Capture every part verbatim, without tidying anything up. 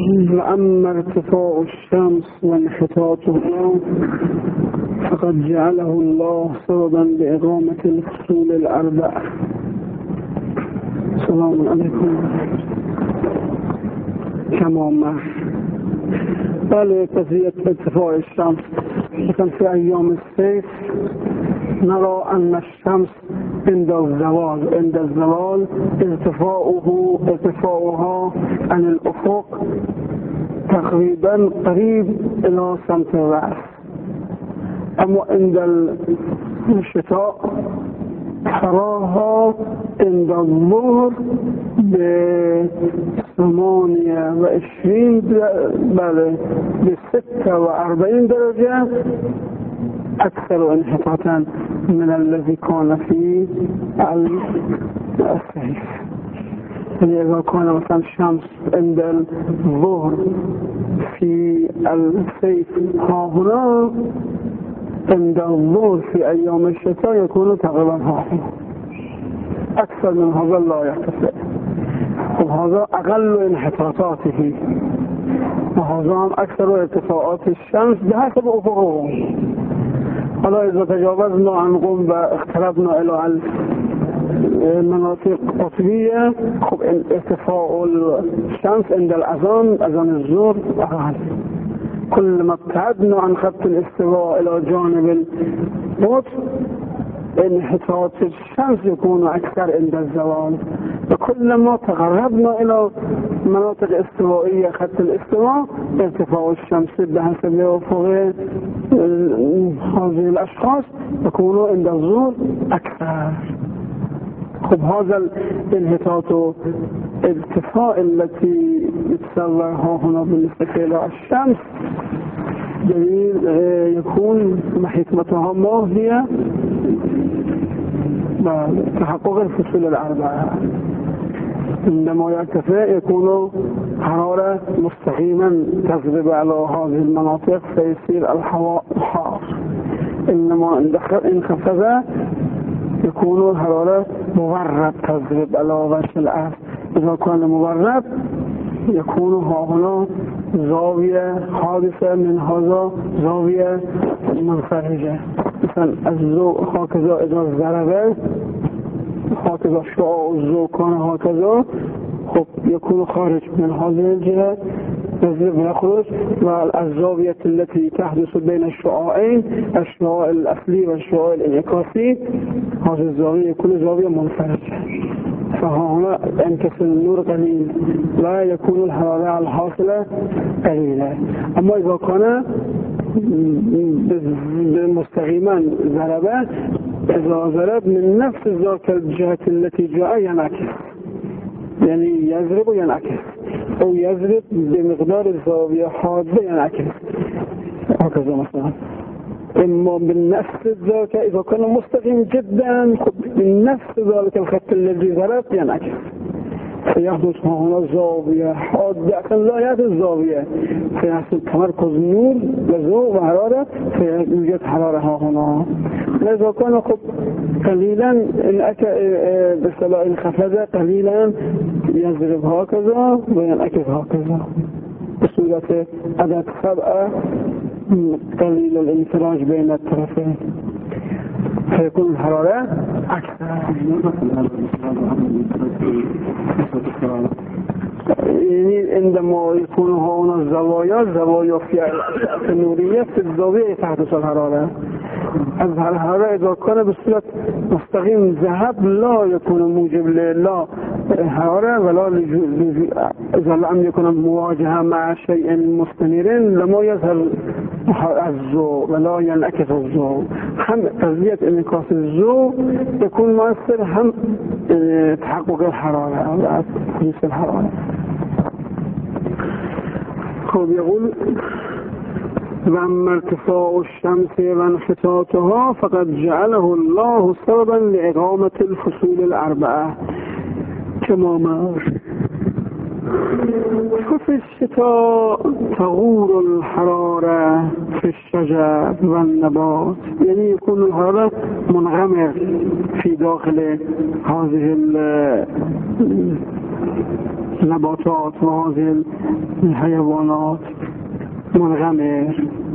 وأما ارتفاع الشمس وانحطاطها فقد جعله الله سببا لإقامة الفصول الأربع. السلام عليكم. كما مر بل قضية ارتفاع الشمس، لكن في أيام الصيف نرى أن الشمس عند الزوال عند الزوال ارتفاعه ارتفاعها عن الأفق تقريبا قريب إلى سمت الرأس. أما عند الشتاء تراها عند الظهر بثمانية وعشرين بل بستة وأربعين درجة أكثر انحطاطا من الذي كان في الصيف. إذا كان مثلا الشمس عند الظهر في الصيف ها هنا، عند الظهر في أيام الشتاء يكون تقريبا ها هنا. أكثر من هذا لا يرتفع، وهذا أقل انحطاطاته، وهذا أكثر ارتفاعات الشمس بحسب أفقه. حالا إذا تجاوزنا عنهم واقتربنا إلى المناطق قطبية، خب ارتفاع الشمس عند الأذان أذان الظهر أقل. كل ما ابتعدنا عن خط الاستواء إلى جانب القطب انحطاط الشمس يكون أكثر عند الزوال، وكلما تقربنا إلى مناطق استوائية خط الاستواء ارتفاع الشمس بحسب أفق هذه الأشخاص يكون عند الظهر أكثر. خب هذا الانحطاط ارتفاع التي يتصورها هنا بالنسبة إلى الشمس دليل يكون حكمتها ما هي تحقق الفصول الأربعة. عندما يرتفع يكون حرارة مستقيما تجذب على هذه المناطق فيصير الهواء حار. إنما إن خفض يكون الحرارة مغرب تجذب على وجه الأرض. إذا كان مغرب يكون هنا زاوية حادثة من هذا زاوية منفرجة. مثلا الضوء هكذا إذا ضرب هكذا شعاع الضوء كان هكذا، خب يكون خارج من هذه الجهة يجذب يخرج، والزاوية التي تحدث بين الشعاعين الشعاع الأصلي والشعاع الانعكاسي هذه الزاوية كل زاوية منفرجة، فهنا ينكسر النور قليل لا يكون الحرارة الحاصلة قليلة. أما إذا كان مستقيما ضربة، إذا ضرب من نفس ذاك الجهة التي جاء ينعكس، يعني يضرب وينعكس، أو يضرب بمقدار الزاوية حادة ينعكس هكذا. مثلا إما من نفس ذاك إذا كان مستقيم جدا من نفس ذلك الخط الذي ضرب ينعكس فيحدث هنا زاوية حادة أصلا لا يحدث الزاوية، فيحصل تمركز نور وضوء وحرارة فيوجد حرارة هنا. إذا كان خب قليلا بصلاة انخفض قليلا يضرب هكذا وينعكس هكذا بصورة عدد سبعة قليل الانفراج بين الطرفين فيكون الحرارة أكثر. يعني عندما يكون هنا الزوايا الزوايا في النورية في الزاوية تحدث الحرارة. الحرارة إذا كان بصورة مستقيم ذهب لا يكون موجب لا حرارة ولا إذا لم يكن مواجهة مع شيء مستمر لما يظهر الضوء ولا ينعكس الضوء. هم قضية انعكاس الضوء يكون مؤثر هم تحقق الحرارة أو تحديث الحرارة. خب يقول وأما ارتفاع الشمس وانحطاطها فقد جعله الله سببا لإقامة الفصول الأربعة كما مر. ففي الشتاء تغور الحرارة في الشجر والنبات، يعني يكون الحرارة منغمر في داخل هذه النباتات وهذه الحيوانات منغمر.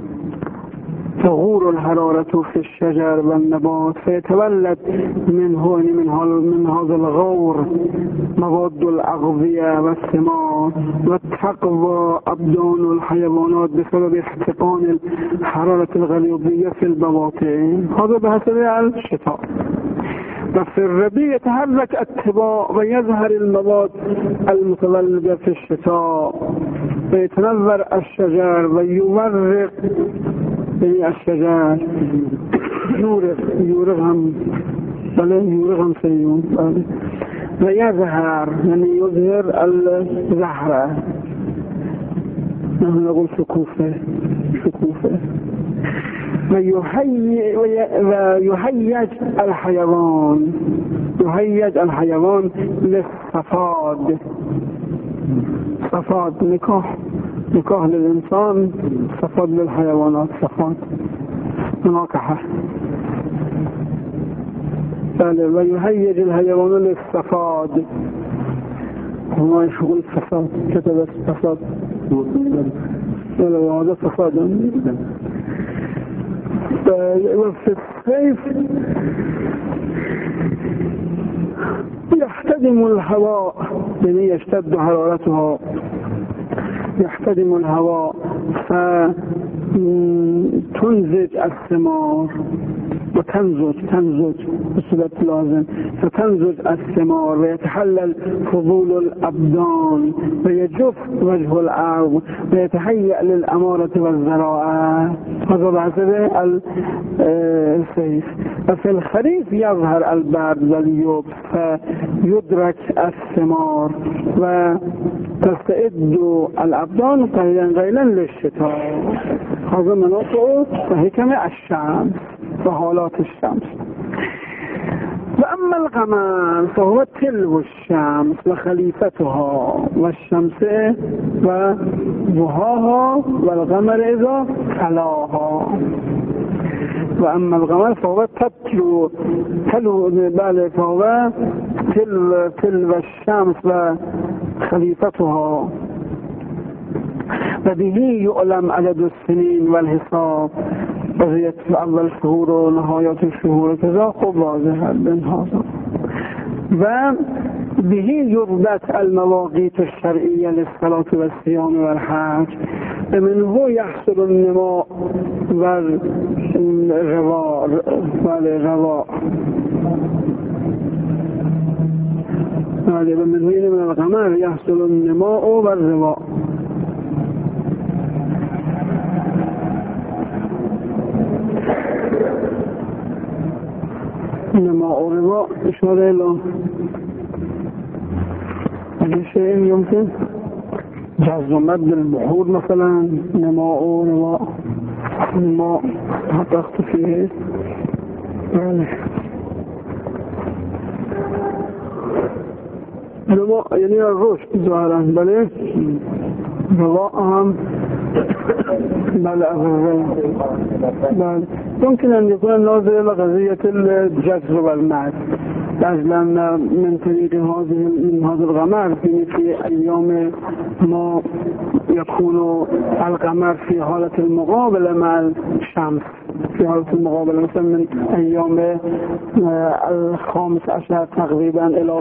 تغور الحرارة في الشجر والنبات فيتولد منه من هذا الغور مواد الأغذية والثمار، وتقوى أبدان الحيوانات بسبب احتقان الحرارة الغليظية في البواطن. هذا بحسب الشتاء. وفي الربيع يتحرك اتباع ويظهر المواد المتولدة في الشتاء، ويتنور الشجر ويورق الشجر يورغ يورغهم بل يورغهم سيون ويظهر يعني يظهر الزهرة، نحن نقول شكوفة شكوفة. ويهيج الحيوان يهيج الحيوان للصفاد. صفاد نكاح نكاح للإنسان، صفاد للحيوانات، صفاد مناكحة. ويهيج الحيوان للصفاد. هما يشغل الصفاد كتب الصفاد ولا هذا صفاد. وفي الصيف يحتدم الهواء، يعني يشتد حرارتها، يحتدم الهواء فتنزج الثمار وتنزج تنزج بصورة لازم فتنزج الثمار ويتحلل فضول الأبدان ويجف وجه الأرض ويتهيأ للأمارة والزراعة. هذا بحسب الصيف. وفي الخريف يظهر البرد واليوم فيدرك الثمار وتستعد الأبدان قليلا قليلا للشتاء. هذا مناطق وحكم الشمس وحالات الشمس. وأما القمر فهو تلو الشمس وخليفتها والشمس وضحاها والقمر إذا تلاها. وأما القمر فهو تتلو تلو بل فهو تلو, تلو الشمس وخليفتها، وبه يعلم عدد السنين والحساب وزيت في أول الشهور ونهايات الشهور كذا. خب واضح من هذا. وبه يربط المواقيت الشرعية للصلاة والصيام والحج، ومنه يحصل النماء والرواء والرواء ومنه من القمر يحصل النماء والرواء. نماء ورواء إشارة له أي شيء يمكن جذب مد البحور مثلا. نماء ورواء نماء حتى اختفيه يعني نماء يعني الرشد ظاهرا بل رواء هم بل أغرب بل ممكن أن يكون ناظر إلى قضية الجذب والمد، لأن من طريق هذه من هذا القمر في أيام ما يكون القمر في حالة المقابلة مع الشمس، في حالة المقابلة مثلا من أيام الخامس عشر تقريبا إلى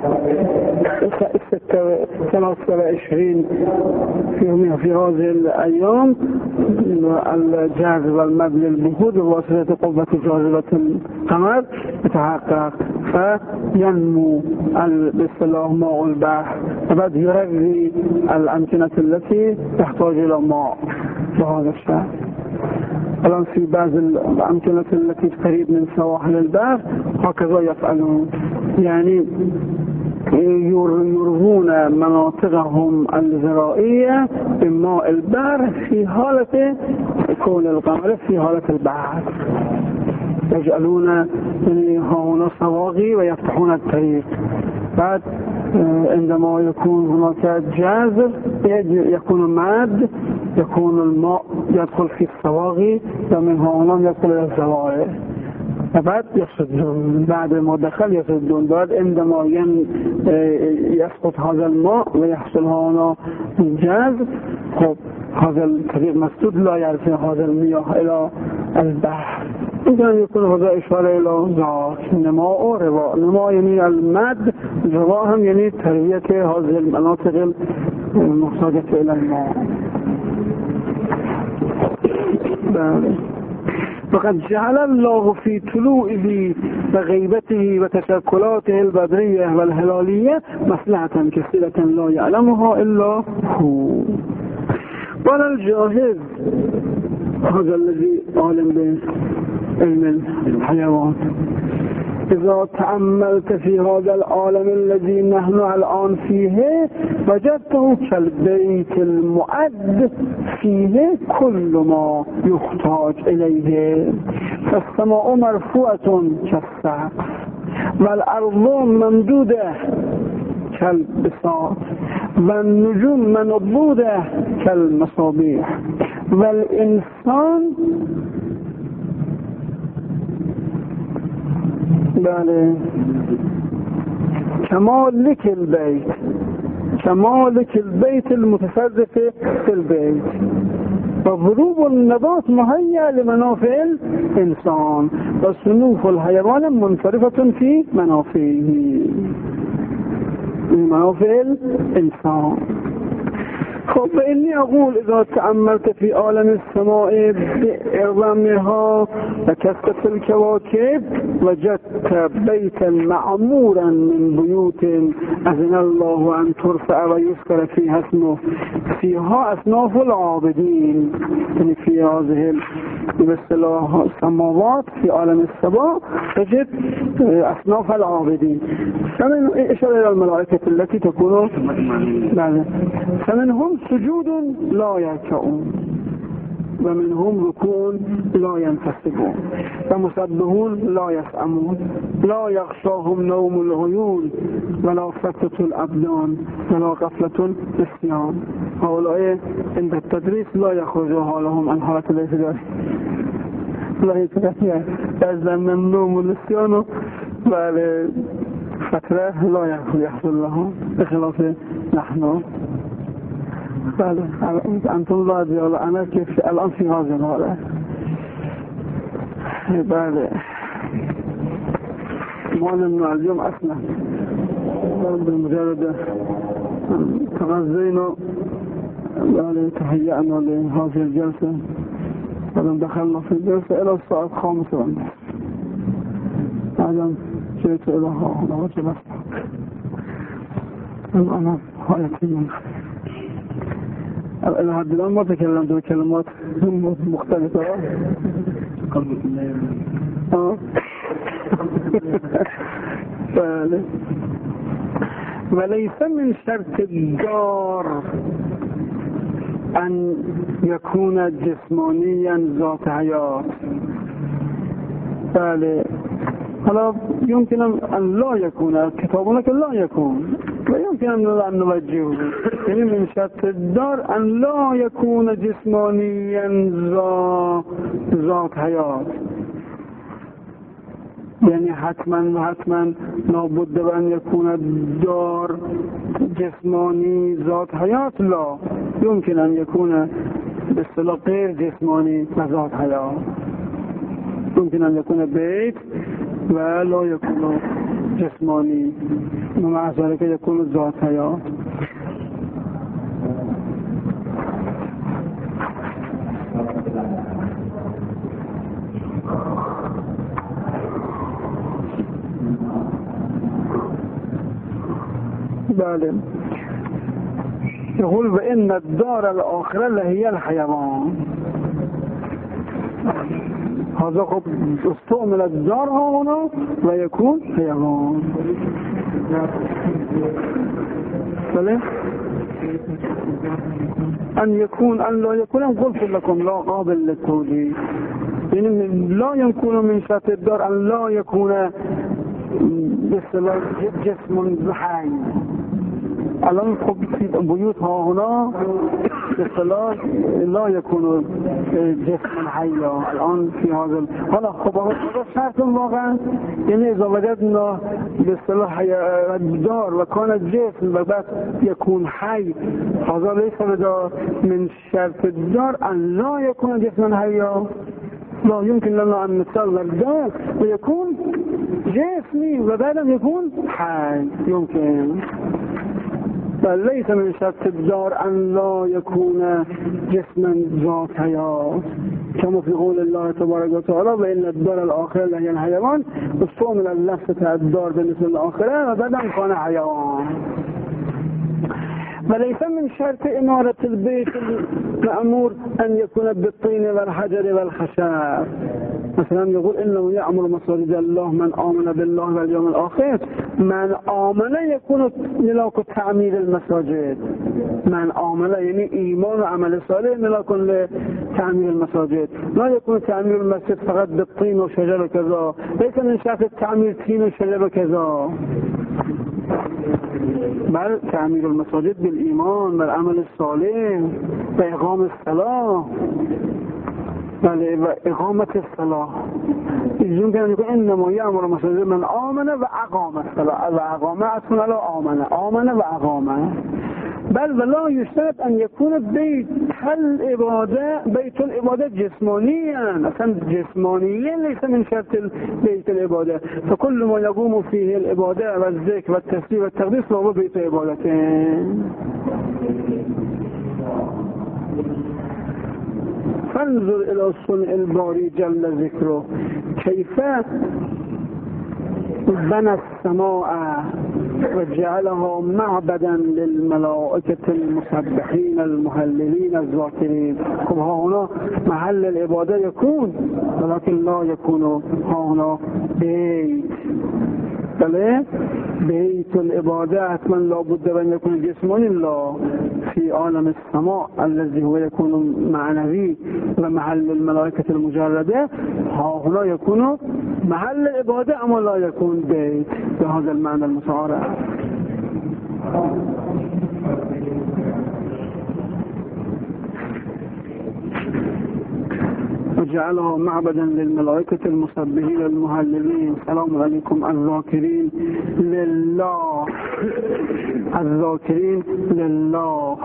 ثلاثة وعشرين في في هذه الأيام الجاذب والمد للبحور بواسطة قوة جاذبة القمر يتحقق، فينمو باصطلاح ماء البحر وبعد يرغي الأمكنة التي تحتاج إلى ماء بهذا الشكل. الآن في بعض الأمكنة التي قريب من سواحل البحر هكذا يفعلون، يعني يروون مناطقهم الزراعية بماء البحر في حالة كون القمر في حالة البحر. يجعلون يعني هنا صواغي ويفتحون الطريق. بعد عندما يكون هناك جاذب يكون مد يكون الماء يدخل في الصواغي ومن هنا يدخل إلى الزوائد. و بعد یسدون، بعد ما دخل یسدون، بعد عندما یسقط هذا الماء و يحصل هنا جذب، خب هذا الطريق مسدود لا يرجع هذا المياه الى البحر. إذا يكون هذا إشارة إلى ذات نماء و رواء. نماء يعني المد، رواء هم يعني تربية هذه المناطق المحتاجة إلى الماء. فقد جعل الله في طلوعه وغيبته وتشكلاته البدرية والهلالية مصلحة كثيرة لا يعلمها إلا هو. ولا الجاهز هذا الذي عالم بعلم الحيوان، إذا تأملت في هذا العالم الذي نحن الآن فيه وجدته كالبيت المعد فيه كل ما يحتاج إليه، فالسماء مرفوعة كالسقف والأرض ممدودة كالبساط والنجوم منضودة كالمصابيح والإنسان بله كمالك البيت، كمالك البيت المتصرف في البيت، وضروب النبات مهيئ لمنافع الإنسان وصنوف الحيوان منصرفة في منافعه منافع الإنسان. خب فإني أقول إذا تأملت في عالم السماء بإعظامها وكثرة الكواكب وجدت بيتا معمورا من بيوت أذن الله أن ترفع ويذكر فيها اسمه، فيها أصناف العابدين، يعني في هذه باصطلاح السماوات في عالم السماء تجد أصناف العابدين، فمن إشارة إلى الملائكة التي تكون فمنهم سجود لا يركعون ومنهم ركوع لا ينتصبون ومسبحون لا يسأمون لا يغشاهم نوم العيون ولا فتة الأبدان ولا غفلة النسيان. هؤلاء عند التدريس لا يخرج حالهم عن حالة الاعتدال، لا يتغير أجل من نوم النسيان بل فترة لا يحصل لهم بخلاف نحن. بله أنتم لا أدري أنا كيف الآن في هذا الحالة. بله ما نمنع اليوم أصلا بمجرد تغذينا بله تهيأنا لهذه الجلسة ولم دخلنا في الجلسة إلى الساعة الخامسة والنصف. أعلم جئت إلى هنا وجلست أنا حياتي من إلى هذا الآن ما تكلمت بكلمات مختلفة. قلبك الله آه وليس من شرط الدار أن يكون جسمانيا ذات حياة. بله حالا يمكن أن لا يكون كتابنا لا يكون ويمكن أن نوجهه، يعني من شرط الدار أن لا يكون جسمانيا ذات حياة، يعني حتما وحتما لابد أن يكون الدار جسماني ذات حياة، لا يمكن أن يكون باصطلاح غير جسماني ذات حياة، يمكن أن يكون بيت ولا يكون جسماني ومع ذلك يكون ذات حياة. بله يقول بأن الدار الآخرة لهي الحيوان. هذا قد استعمل الدار هنا ويكون حيوان. بله أن يكون أن لا يكون قلت لكم لا قابل للتوجيه، يعني لا يكون من شرط الدار أن لا يكون باصطلاح جسم حي. الان خب بيوت ها هنا اصطلاح لا یکون جسم حیا الان فی هذا. حالا خب آقا شرط واقعا یعنی اذا وجدنا به اصطلاح دار و کان جسم و بعد یکون حی هذا لیس بدا من شرط دار ان لا یکون جسم حیا. لا يمكن لنا أن نتصور الدار ويكون جسمي وبعدم يكون حي يمكن. بل ليس من شرط الدار أن لا يكون جسما ذات حياة كما في قول الله تبارك وتعالى وإن الدار الآخرة لهي الحيوان استعمل اللفظ الدار بالنسبة للآخرة وبعدم كان حيوان. وليس من شرط إمارة البيت المأمور أن يكون بالطين والحجر والخشب. مثلا يقول إنه يأمر مساجد الله من آمن بالله واليوم الآخر. من آمن يكون ملاك تعمير المساجد. من آمن يعني إيمان وعمل صالح ملاك لتعمير المساجد. لا يكون تعمير المسجد فقط بالطين وشجر وكذا. ليس من شرط التعمير طين وشجر وكذا، بل تعمیر المساجد بالایمان والعمل الصالح و اقام الصلاة بله و اقامت الصلاة. ایشون که میگه انما یامر مساجد من آمنه و اقام الصلاة و اقامه اصلا لا آمنه آمنه و اقامه. بل ولا يشترط ان يكون بيت العباده بيت العباده جسمانيا اصلا جسمانيا ليس من شرط بيت العباده. فكل ما يقوم فيه العباده والذكر والتسبيح والتقديس فهو بيت عبادته. فانظر الى صنع الباري جل ذكره كيف بنى السماء وجعلها معبدا للملائكة المسبحين المهللين الذاكرين. خب ها هنا محل العبادة يكون ولكن لا يكون ها هنا بيت. بله بيت العبادة حتما لا بد أن يكون جسماني لا في عالم السماء الذي هو يكون معنوي ومحل الملائكة المجردة. ها هنا يكون محل العبادة أما لا يكون بيت بهذا المعنى المتعارف. وجعلها معبدا للملائكة المسبحين المهللين السلام عليكم الذاكرين لله الذاكرين لله.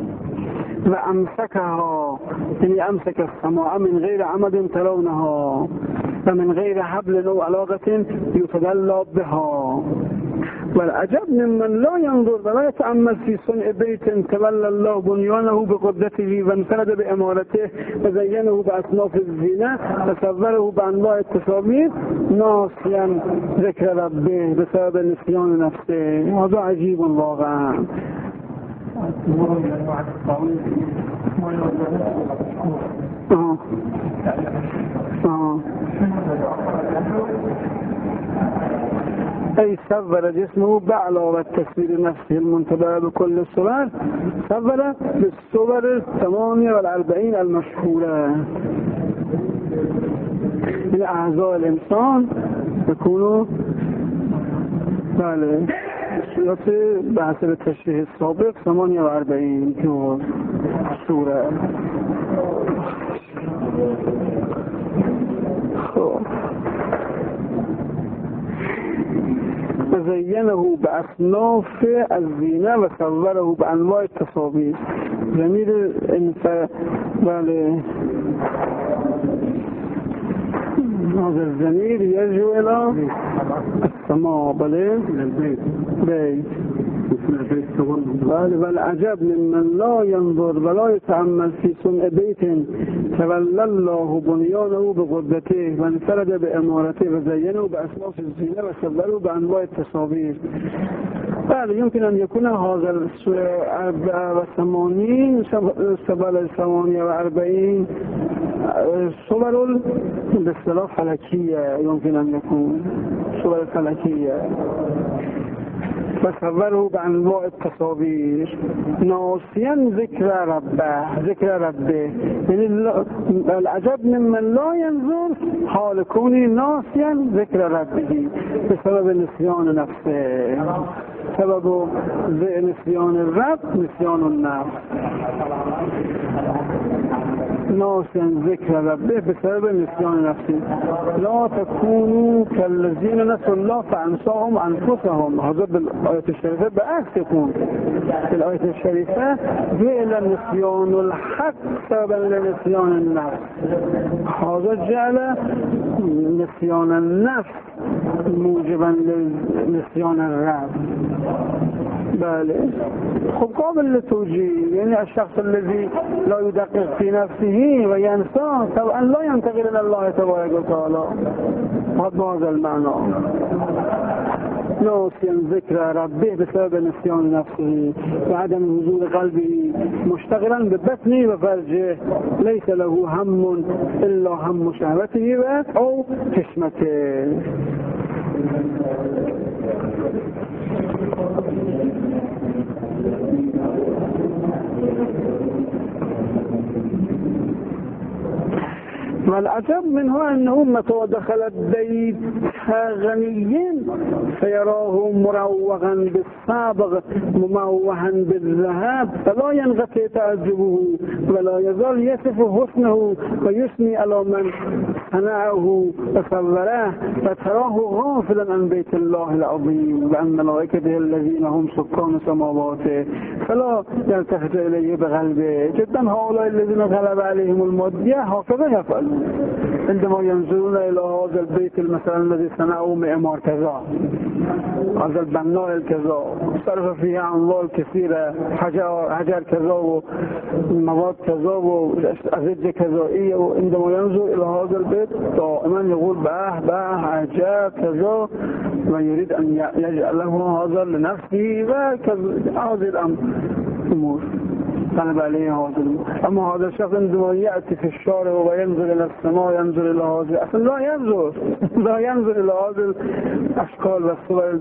وأمسكها يعني أمسك السماء من غير عمد ترونها ومن غير حبل أو علاقة يتدلى بها. والعجب ممن لا ينظر ولا يتأمل في صنع بيت تولى الله بنيانه بقدرته وانفرد بإمارته وزينه بأصناف الزينة وصوره بأنواع التصاوير ناسيا ذكر ربه بسبب نسيان نفسه. هذا عجيب واقعا. آه. آه. أي صور جسمه بعلاوة تصوير نفسه المنتبه بكل الصور صور بالصور الثمانية والأربعين المشهورة من أعضاء الإنسان يكونوا بله صورت بحسب التشريح السابق ثمانية وأربعين جور صورة. خب وزينه بأصناف الزينة وصوره بأنواع التصاوير. ضمير انت بله هذا الضمير يرجع إلى السماء بله بيت. بل والعجب ممن لا ينظر ولا يتأمل في صنع بيت تولى الله بنيانه بقدرته وانفرد بإمارته وزينه بأصناف الزينة وصوره بأنواع التصاوير. بل يمكن أن يكون هذا الأربعة وثمانين سبال الثمانية وأربعين صور باصطلاح فلكية. يمكن أن يكون صور فلكية وصوره بأنواع التصاوير ناسيا ذكر ربه ذكر ربه. يعني العجب ممن لا ينظر حال كوني ناسيا ذكر ربه بسبب نسيان نفسه. سبب نسيان الرب نسيان النفس. ناسيا ذكر ربه بسبب نسيان نفسه. لا تكونوا كالذين نسوا الله فانساهم انفسهم. هذا بالآية الشريفة بعكس يكون في الآية الشريفة جعل نسيان الحق سببا لنسيان النفس. هذا جعل نسيان النفس موجبا لنسيان الرب. بله خب قابل للتوجيه، يعني الشخص الذي لا يدقق في نفسه وينسى طبعا لا ينتقل الى الله تبارك وتعالى. هذا المعنى. ناسيا ذكر ربه بسبب نسيان نفسه وعدم وجود قلبه مشتغلا ببطنه وفرجه ليس له هم الا هم شهوته او حشمته. والعجب منه أنه متى دخل البيت غني فيراه مروغا بالسابق مموها بالذهب فلا ينقطع تعجبه ولا يزال يصف حسنه ويثني على من صنعه وصوره فتراه غافلا عن بيت الله العظيم وعن ملائكته الذين هم سكان سماواته فلا يلتفت إليه بقلبه. جدا هؤلاء الذين غلب عليهم المادية هكذا يفعلون عندما ينظرون إلى هذا البيت مثلا الذي صنعه معمار كذا، هذا البناء الكذا صرف فيها أموال كثيرة، حجر, حجر كذا ومواد كذا وأزج كذائية، وعندما ينظر إلى هذا البيت دائما يقول به به عجب كذا ويريد أن يجعله هذا لنفسه وكذا. هذه الأمور طلب عليه هذا. أما هذا الشخص عندما يأتي في الشارع وينظر إلى السماء ينظر إلى هذا أصلا لا ينظر لا ينظر إلى هذه الأشكال والصور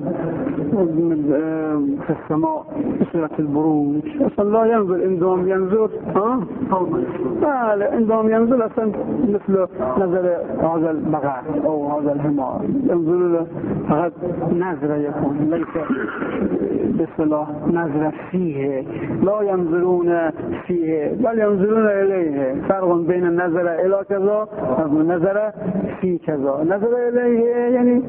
في السماء بصورة البروج أصلا لا ينظر. عندما ينظر ها لا عندما ينظر أصلا مثل نظر هذا البقر أو هذا الحمار ينظر له فقط نظرة يكون ليس بصلاح نظرة فيه لا ينظرون فيه بل ينظرون إليه. فرق بين النظر إلى كذا والنظر في كذا. نظر إليه يعني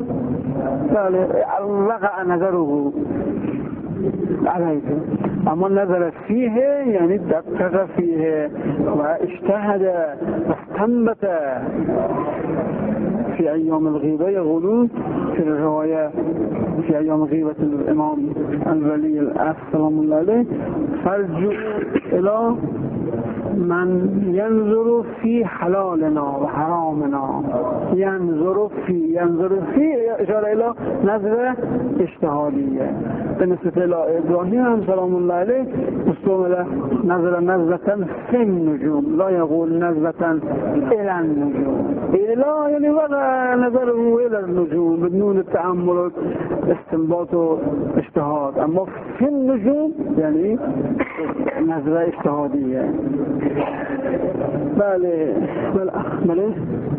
وقع نظره عليه، أما النظر فيه يعني دقق فيه واجتهد واستنبت. في أيام الغيبة يقولون في الرواية في أيام غيبة الإمام الولي السلام الله عليه فرجوا إلى من ينظر في حلالنا وحرامنا. ينظر في ينظر في إشارة إلى نظرة اجتهادية. بالنسبة إلى إبراهيم سلام الله عليه استعمل نظر نظرة في النجوم لا يقول نظرة إلى النجوم. لا يعني ولا نظره إلى النجوم بدون التأمل استنباط واجتهاد. أما في النجوم يعني نظرة اجتهادية. بله بله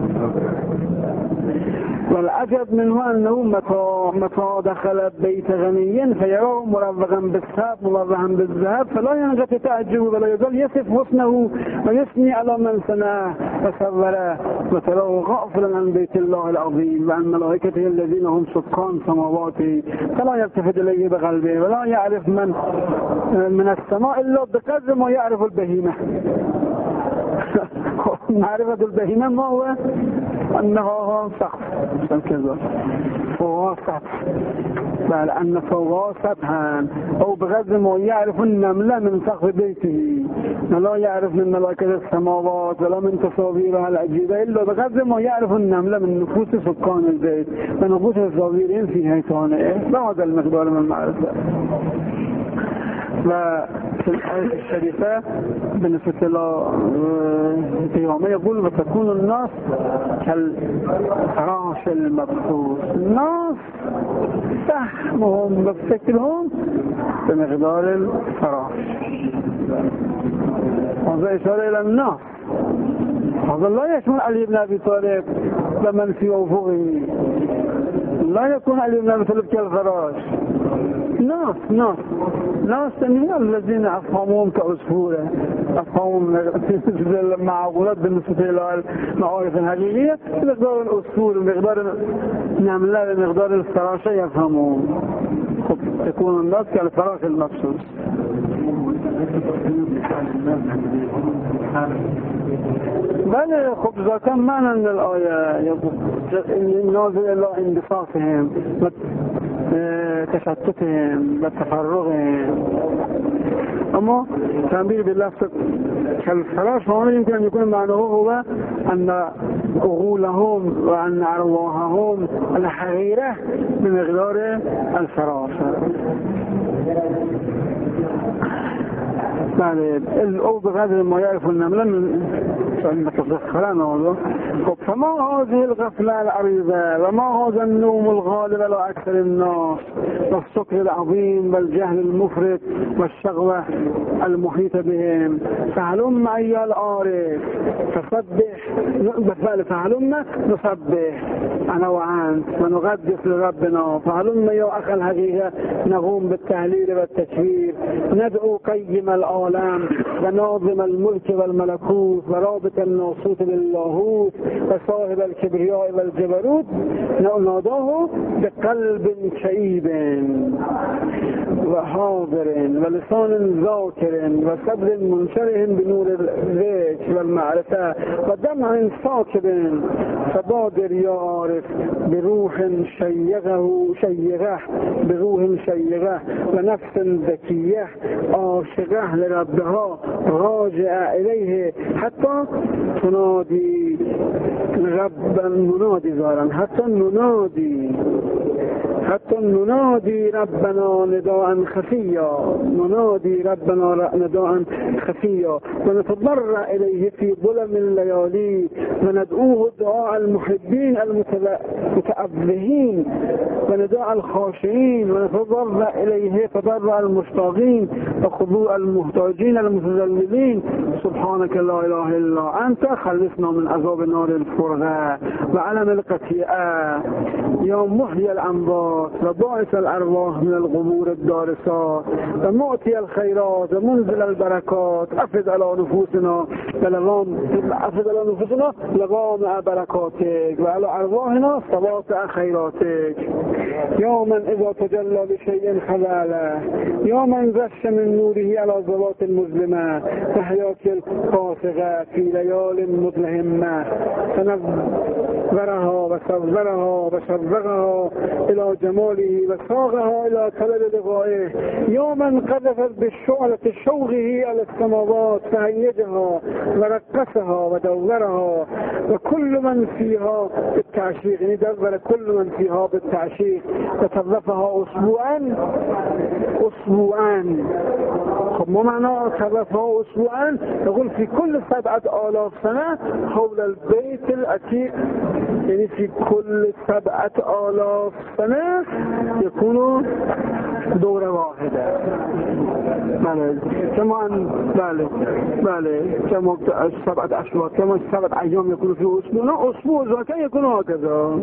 والعجب منه أنه متى متى دخل بيت غني فيراه مروغا بالذهب مروغا بالذهب فلا ينقطع تعجبه ولا يزال يصف حسنه ويثني على من صنعه وصوره وتراه غافلا عن بيت الله العظيم وعن ملائكته الذين هم سكان سماواته فلا يلتفت إليه بقلبه ولا يعرف من من السماء إلا بقدر ما يعرف البهيمة. معرفة البهيمة ما هو أنها سقف كذا فوق سطح بل أن فوق سطحا أو بغض ما يعرف النملة من سقف بيته ولا يعرف من ملائكة السماوات ولا من تصاويرها العجيبة إلا بغض ما يعرف النملة من نفوس سكان البيت ونفوس الصغيرين في هيتانه. هذا المقدار من المعرفة. وفي الآية الشريفة بالنسبة للقيامة يقول وتكون الناس كالفراش المبثوث. الناس سهمهم بفكرهم بمقدار الفراش. هذا إشارة إلى الناس. هذا لا يكون علي بن أبي طالب ومن في وفوقه. لا يكون علي بن أبي طالب كالفراش ناس ناس ناس يعني الذين أفهمهم كأسفورة، أفهمهم معقولات بالنسبة إلى المعارف الحقيقية بمقدار الأسفور، بمقدار نملة، بمقدار الفراشة يفهمون. خب تكون الناس كالفراش المبسوط. بله خب ذاتا معنى من الآية نازل إلى انبساطهم وتشتتهم وتفرغهم، أما تعبير باللفظ كالفراش هنا يمكن أن يكون معناه هو أن عقولهم وأن أرواحهم الحقيرة بمقدار الفراش. بله أو بقدر ما يعرف النملة من تذكرنا هذا. فما هذه الغفلة العريضة وما هذا النوم الغالب على أكثر الناس والسكر العظيم والجهل المفرط والشغوة المحيطة بهم. فهلم أيها العارف فسبح، فهلم نسبح أنا وأنت ونقدس لربنا. فهلم يا أخي الحقيقة نقوم بالتهليل والتكبير، ندعو قيم العالم وناظم الملك والملكوت ورابط الناصوت للاهوت وصاحب الكبرياء والجبروت، ناداه بقلب شعيب وحاضر ولسان ذاكر وصدر منشرح بنور الذكر والمعرفة ودمع ساكب. فبادر يا عارف بروح شيغه شيغه بروح شيغه ونفس ذكية عاشقه لربها راجع إليه حتى تنادي ربا منادي زارا حتى ننادي حتى ننادي ربنا نداء خفيا ننادي ربنا نداء خفيا ونتضرع إليه في ظلم الليالي وندعوه دعاء المحبين المتأبهين ونداء الخاشعين ونتضرع إليه تضرع المشتاقين وخضوع المحتاجين المتذللين. سبحانك لا إله إلا أنت خلصنا من عذاب نار الفرقة وعلم القتيئة يا محيي الأموات وباعث الأرواح من القبور الدارسات ومعطي الخيرات ومنزل البركات. أفض على نفوسنا لغام أفض على نفوسنا لغام بركاتك وعلى أرواحنا صلاة خيراتك. يا من إذا تجلى بشيء خلاله، يا من غش من نوره على الظلات المظلمة تحياك القاسغة في ليال مظلمة فنظرها وصورها وشرقها إلى جماله وساقها إلى طلب لقائه. يا من قذفت بالشعلة شوقه على السماوات فهيجها ورقصها ودورها وكل من فيها بالتعشيق، يعني دور كل من فيها بالتعشيق وصرفها أسبوعا أسبوعا. خب ما معنى صرفها أسبوعا؟ يقول في كل سبعة آلاف سنة حول البيت العتيق، يعني في كل سبعة آلاف سنة يكون دورة واحدة. بله كما أن بله بله كما سبعة أشهر كما سبعة أيام يكون في أسبوع أسبوع ذاك يكون هكذا.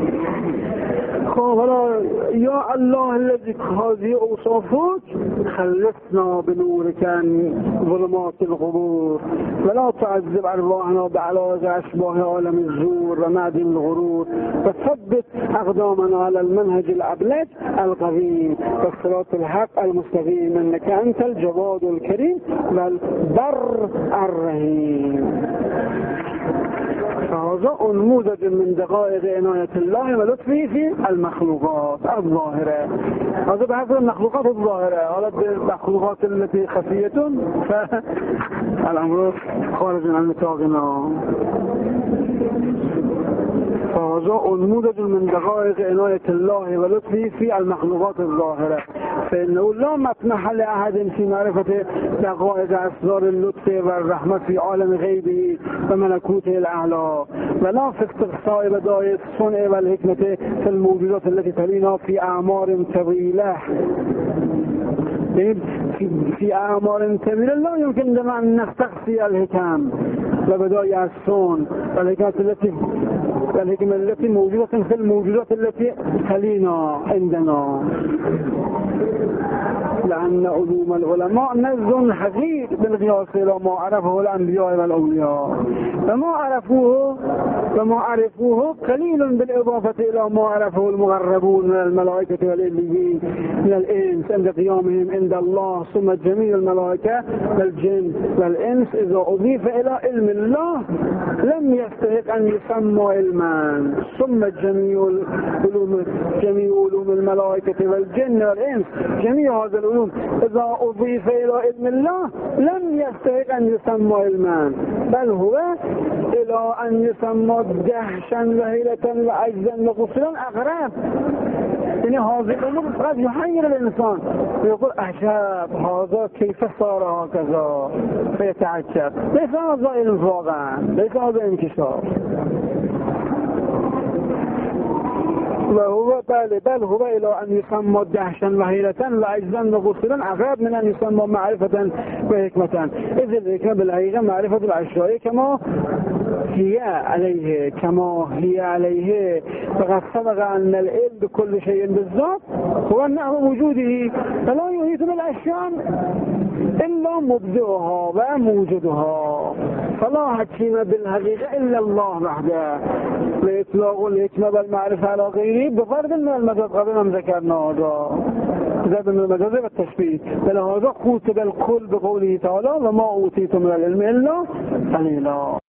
خب يا الله الذي هذه أوصافك خلصنا بنورك عن ظلمات القبور ولا تعذب أرواحنا بعلاج أشباه عالم الزور ومعدن الغرور وثبت أقدامنا على المنهج الأبلج القويم والصراط الحق المستقيم إنك أنت الجواد الكريم والبر الرحيم. فهذا نموذج من دقائق عناية الله ولطفه في المخلوقات الظاهرة. هذا بحث المخلوقات الظاهرة، هذا المخلوقات التي خفية فالأمر خارج عن نطاقنا. فهذا نموذج من دقائق عناية الله ولطفه في المخلوقات الظاهرة، فإنه لا مطمح لأحد في معرفة دقائق أسرار اللطف والرحمة في عالم غيبه وملكوته الأعلى، ولا في استقصاء بداية الصنع والحكمة في الموجودات التي تلينا في أعمار طويلة. في أعمار طويلة لا يمكن أن نستقصي الحكم وبداية الصنع والحكمة التي والحكمة التي موجودة في الموجودات التي تلينا عندنا. لأن علوم العلماء نزل حقيق بالقياس إلى ما عرفه الأنبياء والأولياء، فما عرفوه فما عرفوه قليل بالإضافة إلى ما عرفه المقربون من الملائكة والإليين من الإنس عند قيامهم عند الله، ثم جميع الملائكة والجن والإنس إذا أضيف إلى علم الله لم يستحق أن يسمى علما. ثم جميع علوم جميع علوم الملائكة والجن والإنس، جميع هذه العلوم إذا أضيف إلى علم الله لم يستحق أن يسمى علما، بل هو إلى أن يسمى دهشا وهيلة وعجزا وقصرا أقرب. يعني هذه الأمور قد يحير الإنسان ويقول أعجب هذا كيف صار هكذا فيتعجب. ليس هذا علم واقعا، ليس هذا انكشاف، وهو بل بل هو إلى أن يسمى دهشا وهيلة وعجزا وقصرا أقرب من أن يسمى معرفة وحكمة، إذ الحكمة بالحقيقة معرفة الأشياء كما هي عليه كما هي عليه فقد سبق أن العلم بكل شيء بالذات هو نحو وجوده، فلا يحيط بالأشياء إلا مبدئها وموجودها، فلا حكيم بالحقيقة إلا الله وحده. لإطلاق الحكمة والمعرفة على غيره بفرض من المجاز قبل أن ذكرنا هذا زاد من المجاز والتشبيه، فلهذا خوت بالكل بقوله تعالى وما أوتيتم من العلم إلا قليلا.